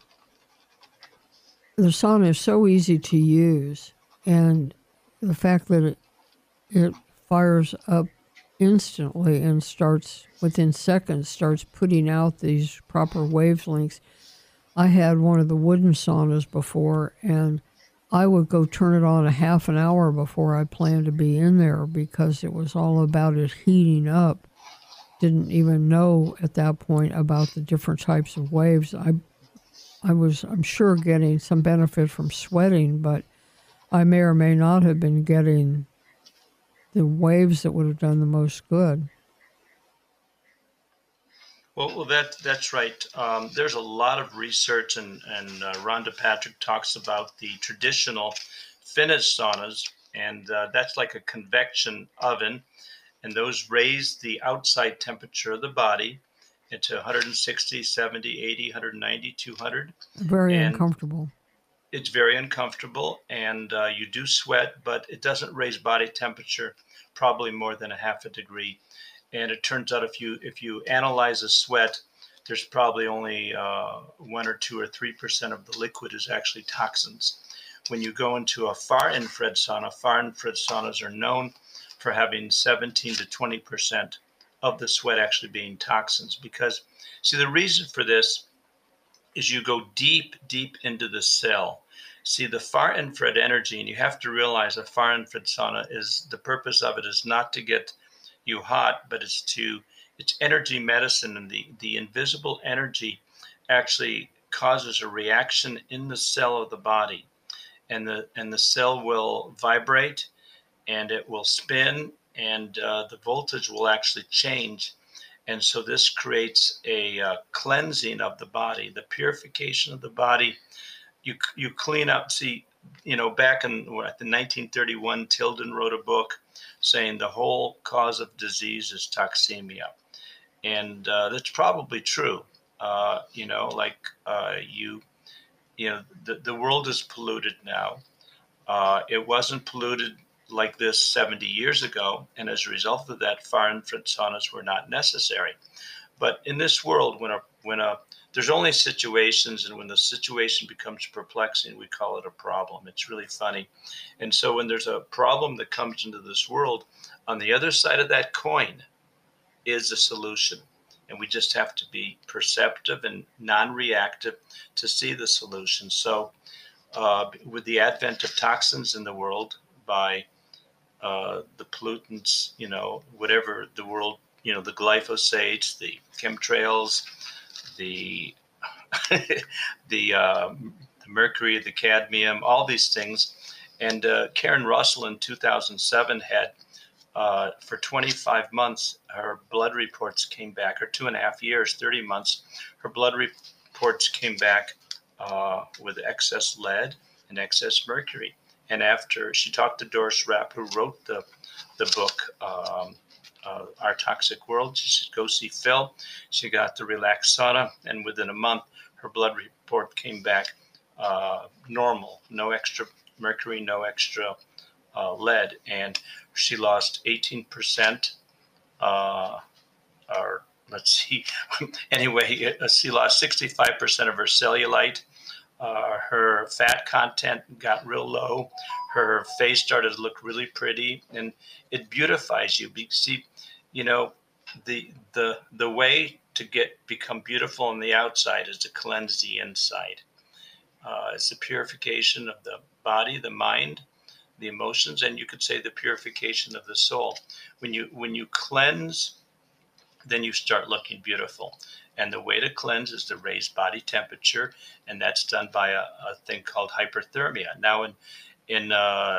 the sauna is so easy to use, and the fact that it fires up instantly and starts within seconds, starts putting out these proper wavelengths. I had one of the wooden saunas before, and I would go turn it on a half an hour before I planned to be in there, because it was all about it heating up. Didn't even know at that point about the different types of waves. I'm sure, getting some benefit from sweating, but I may or may not have been getting the waves that would have done the most good. Well, that's right. There's a lot of research, and Rhonda Patrick talks about the traditional Finnish saunas, and that's like a convection oven, and those raise the outside temperature of the body into 160, 70, 80, 190, 200. Very uncomfortable. It's very uncomfortable, and you do sweat, but it doesn't raise body temperature probably more than a half a degree. And it turns out if you analyze a sweat, there's probably only 1 or 2 or 3% of the liquid is actually toxins. When you go into a far infrared saunas are known for having 17 to 20% of the sweat actually being toxins. Because, see, the reason for this is you go deep, deep into the cell. See, the far infrared energy, and you have to realize a far infrared sauna the purpose of it is not to get you hot, but it's energy medicine, and the invisible energy actually causes a reaction in the cell of the body, and the cell will vibrate, and it will spin, and the voltage will actually change, and so this creates a cleansing of the body, the purification of the body. You clean up. See, back in the 1931, Tilden wrote a book saying the whole cause of disease is toxemia. And that's probably true. The world is polluted now. It wasn't polluted like this 70 years ago. And as a result of that, far infrared saunas were not necessary. But in this world, when there's only situations, and when the situation becomes perplexing, we call it a problem. It's really funny. And so when there's a problem that comes into this world, on the other side of that coin is a solution. And we just have to be perceptive and non-reactive to see the solution. So with the advent of toxins in the world by the pollutants, whatever the world, the glyphosates, the chemtrails, the mercury, the cadmium, all these things. And Karen Russell in 2007 had, for 25 months, her blood reports came back, or 2.5 years, 30 months, her blood reports came back with excess lead and excess mercury. And after she talked to Doris Rapp, who wrote the book, Our Toxic World, she said, go see Phil. She got the Relax Sauna, and within a month, her blood report came back normal, no extra mercury, no extra lead, and she lost 18%, or let's see. Anyway, she lost 65% of her cellulite. Her fat content got real low. Her face started to look really pretty, and it beautifies you. See, you know, the way to become beautiful on the outside is to cleanse the inside. It's the purification of the body, the mind, the emotions, and you could say the purification of the soul. When you cleanse, then you start looking beautiful. And the way to cleanse is to raise body temperature, and that's done by a thing called hyperthermia. Now, in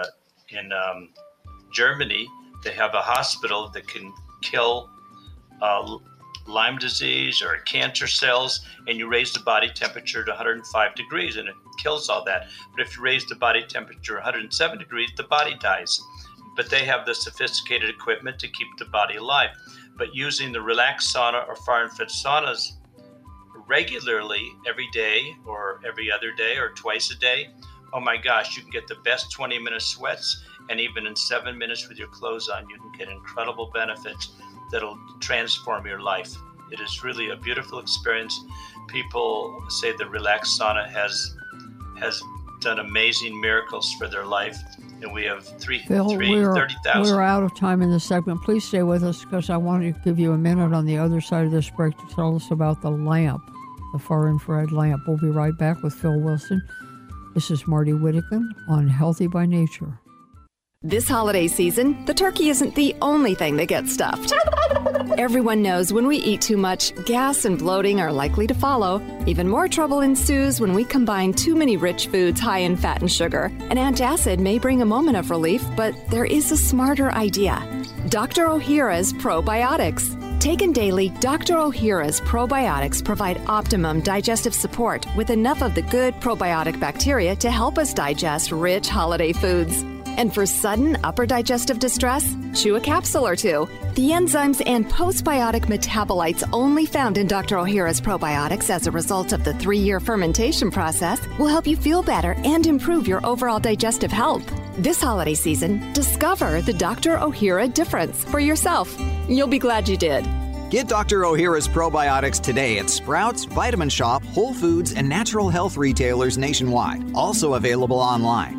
Germany, they have a hospital that can kill Lyme disease or cancer cells, and you raise the body temperature to 105 degrees, and it kills all that. But if you raise the body temperature 107 degrees, the body dies. But they have the sophisticated equipment to keep the body alive. But using the relaxed sauna or far infrared saunas regularly every day or every other day or twice a day, oh my gosh, you can get the best 20-minute sweats, and even in 7 minutes with your clothes on, you can get incredible benefits that'll transform your life. It is really a beautiful experience. People say the relaxed sauna has done amazing miracles for their life. And we have 30,000. We're out of time in this segment. Please stay with us because I want to give you a minute on the other side of this break to tell us about the lamp, the far infrared lamp. We'll be right back with Phil Wilson. This is Marty Whittekin on Healthy by Nature. This holiday season, the turkey isn't the only thing that gets stuffed. Everyone knows when we eat too much, gas and bloating are likely to follow. Even more trouble ensues when we combine too many rich foods high in fat and sugar. An antacid may bring a moment of relief, but there is a smarter idea. Dr. Ohhira's Probiotics. Taken daily, Dr. Ohhira's probiotics provide optimum digestive support with enough of the good probiotic bacteria to help us digest rich holiday foods. And for sudden upper digestive distress, chew a capsule or two. The enzymes and postbiotic metabolites only found in Dr. Ohhira's probiotics as a result of the 3-year fermentation process will help you feel better and improve your overall digestive health. This holiday season, discover the Dr. Ohhira difference for yourself. You'll be glad you did. Get Dr. Ohhira's probiotics today at Sprouts, Vitamin Shop, Whole Foods, and natural health retailers nationwide. Also available online.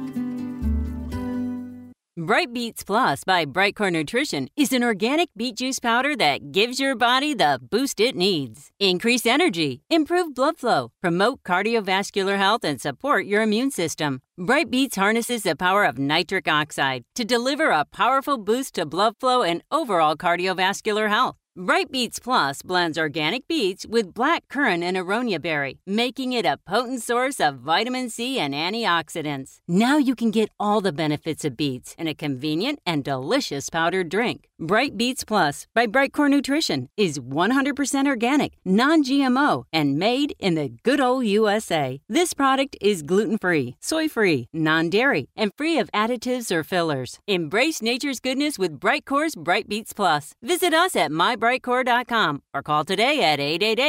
Bright Beets Plus by Brightcore Nutrition is an organic beet juice powder that gives your body the boost it needs. Increase energy, improve blood flow, promote cardiovascular health, and support your immune system. Bright Beets harnesses the power of nitric oxide to deliver a powerful boost to blood flow and overall cardiovascular health. Bright Beets Plus blends organic beets with black currant and aronia berry, making it a potent source of vitamin C and antioxidants. Now you can get all the benefits of beets in a convenient and delicious powdered drink. Bright Beets Plus by Brightcore Nutrition is 100% organic, non-GMO, and made in the good old USA. This product is gluten-free, soy-free, non-dairy, and free of additives or fillers. Embrace nature's goodness with Brightcore's Bright Beets Plus. Visit us at mybrightcore.com or call today at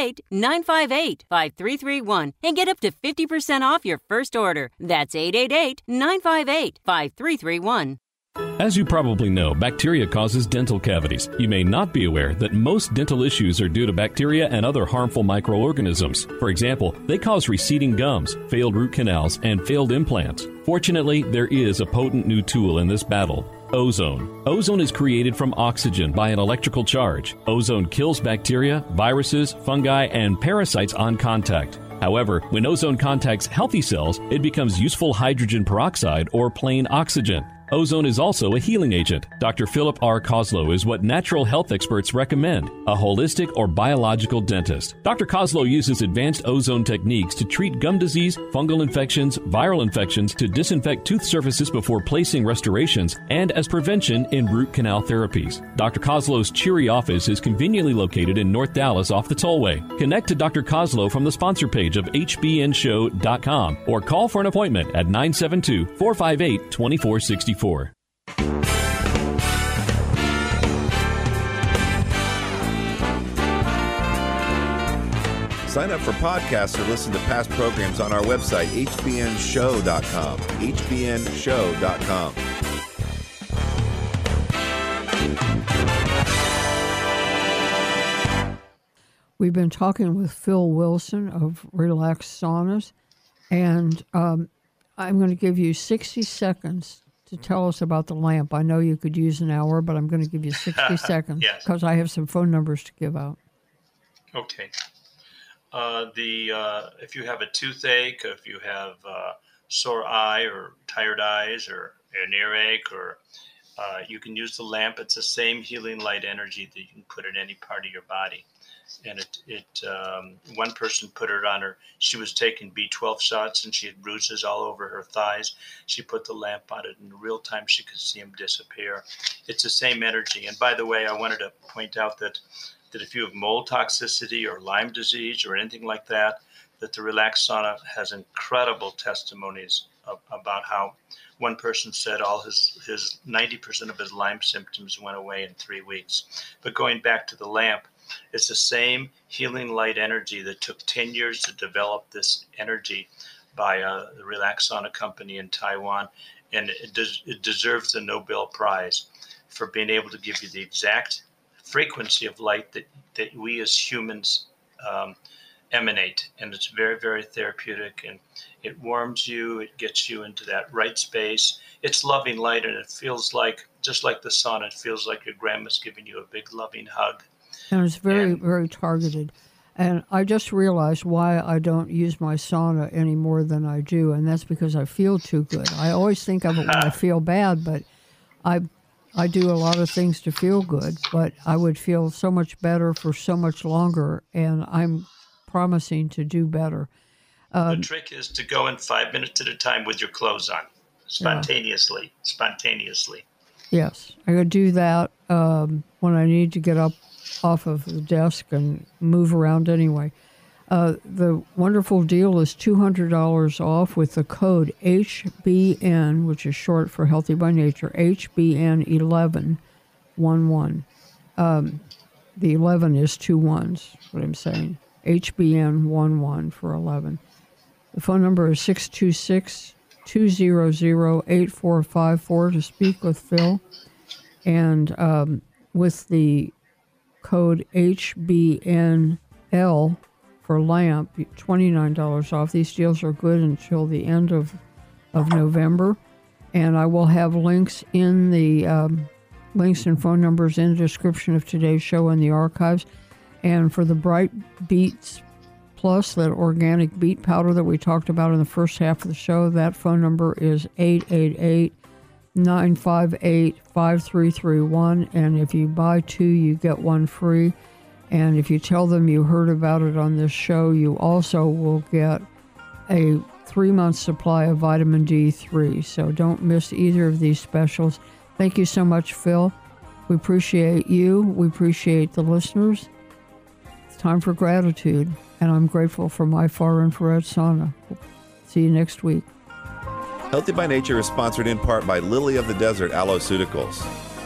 888-958-5331 and get up to 50% off your first order. That's 888-958-5331. As you probably know, bacteria causes dental cavities. You may not be aware that most dental issues are due to bacteria and other harmful microorganisms. For example, they cause receding gums, failed root canals, and failed implants. Fortunately, there is a potent new tool in this battle: ozone. Ozone is created from oxygen by an electrical charge. Ozone kills bacteria, viruses, fungi, and parasites on contact. However, when ozone contacts healthy cells, it becomes useful hydrogen peroxide or plain oxygen. Ozone is also a healing agent. Dr. Philip R. Koslow is what natural health experts recommend, a holistic or biological dentist. Dr. Koslow uses advanced ozone techniques to treat gum disease, fungal infections, viral infections, to disinfect tooth surfaces before placing restorations, and as prevention in root canal therapies. Dr. Koslow's cheery office is conveniently located in North Dallas off the Tollway. Connect to Dr. Koslow from the sponsor page of hbnshow.com or call for an appointment at 972-458-2464. Sign up for podcasts or listen to past programs on our website, hbnshow.com. hbnshow.com. We've been talking with Phil Wilson of Relax Saunas, and I'm going to give you 60 seconds to tell us about the lamp. I know you could use an hour, but I'm going to give you 60 seconds because I have some phone numbers to give out. Okay. If you have a toothache, if you have sore eye or tired eyes or an earache, or you can use the lamp. It's the same healing light energy that you can put in any part of your body. And one person put it on her. She was taking B12 shots and she had bruises all over her thighs. She put the lamp on it, and in real time she could see them disappear. It's the same energy. And by the way, I wanted to point out that if you have mold toxicity or Lyme disease or anything like that, that the Relax Sauna has incredible testimonies about how one person said all his 90% of his Lyme symptoms went away in 3 weeks. But going back to the lamp, it's the same healing light energy that took 10 years to develop this energy by the Relax Sauna company in Taiwan. And it deserves the Nobel Prize for being able to give you the exact frequency of light that we as humans emanate. And it's very, very therapeutic, and it warms you. It gets you into that right space. It's loving light, and it feels like, just like the sauna, it feels like your grandma's giving you a big loving hug. And it's very, very targeted. And I just realized why I don't use my sauna any more than I do, and that's because I feel too good. I always think of it when I feel bad, but I do a lot of things to feel good, but I would feel so much better for so much longer, and I'm promising to do better. The trick is to go in 5 minutes at a time with your clothes on, spontaneously. Yes, I could do that when I need to get up off of the desk and move around anyway. The wonderful deal is $200 off with the code HBN, which is short for Healthy by Nature, HBN1111. The 11 is 2 ones, what I'm saying. HBN11 for 11. The phone number is 626-200-8454 to speak with Phil. And with the code HBNL for lamp, $29 off. These deals are good until the end of November. And I will have links in the links and phone numbers in the description of today's show in the archives. And for the Bright Beets Plus, that organic beet powder that we talked about in the first half of the show, that phone number is 888-958-5331. And if you buy 2, you get 1 free. And if you tell them you heard about it on this show, you also will get a 3-month supply of vitamin D3. So don't miss either of these specials. Thank you so much, Phil. We appreciate you. We appreciate the listeners. It's time for gratitude, and I'm grateful for my far infrared sauna. See you next week. Healthy by Nature is sponsored in part by Lily of the Desert Aloeceuticals.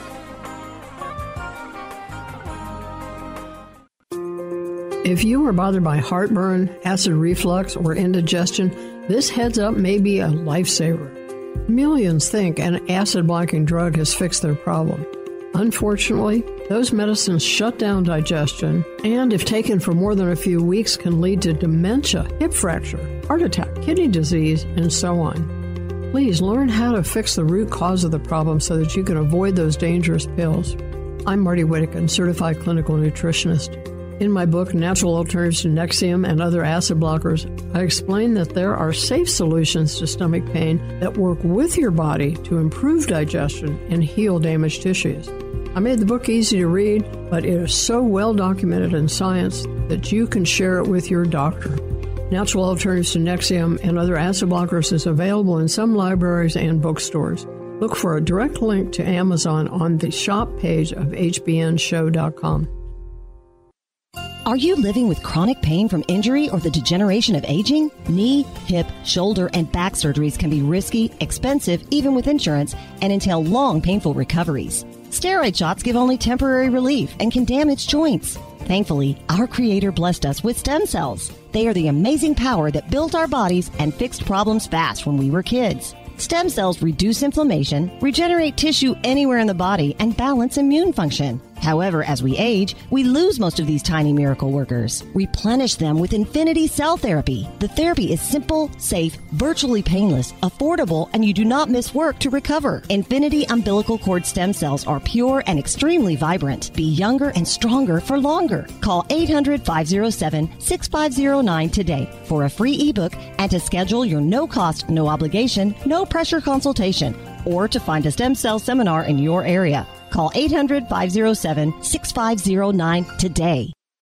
If you are bothered by heartburn, acid reflux, or indigestion, this heads up may be a lifesaver. Millions think an acid-blocking drug has fixed their problem. Unfortunately, those medicines shut down digestion and, if taken for more than a few weeks, can lead to dementia, hip fracture, heart attack, kidney disease, and so on. Please learn how to fix the root cause of the problem so that you can avoid those dangerous pills. I'm Marty Whittakin, certified clinical nutritionist. In my book, Natural Alternatives to Nexium and Other Acid Blockers, I explain that there are safe solutions to stomach pain that work with your body to improve digestion and heal damaged tissues. I made the book easy to read, but it is so well documented in science that you can share it with your doctor. Natural Alternatives to Nexium and Other Acid Blockers is available in some libraries and bookstores. Look for a direct link to Amazon on the shop page of hbnshow.com. Are you living with chronic pain from injury or the degeneration of aging? Knee, hip, shoulder, and back surgeries can be risky, expensive, even with insurance, and entail long, painful recoveries. Steroid shots give only temporary relief and can damage joints. Thankfully, our Creator blessed us with stem cells. They are the amazing power that built our bodies and fixed problems fast when we were kids. Stem cells reduce inflammation, regenerate tissue anywhere in the body, and balance immune function. However, as we age, we lose most of these tiny miracle workers. Replenish them with Infinity Cell Therapy. The therapy is simple, safe, virtually painless, affordable, and you do not miss work to recover. Infinity umbilical cord stem cells are pure and extremely vibrant. Be younger and stronger for longer. Call 800-507-6509 today for a free ebook and to schedule your no-cost, no-obligation, no-pressure consultation or to find a stem cell seminar in your area. Call 800-507-6509 today.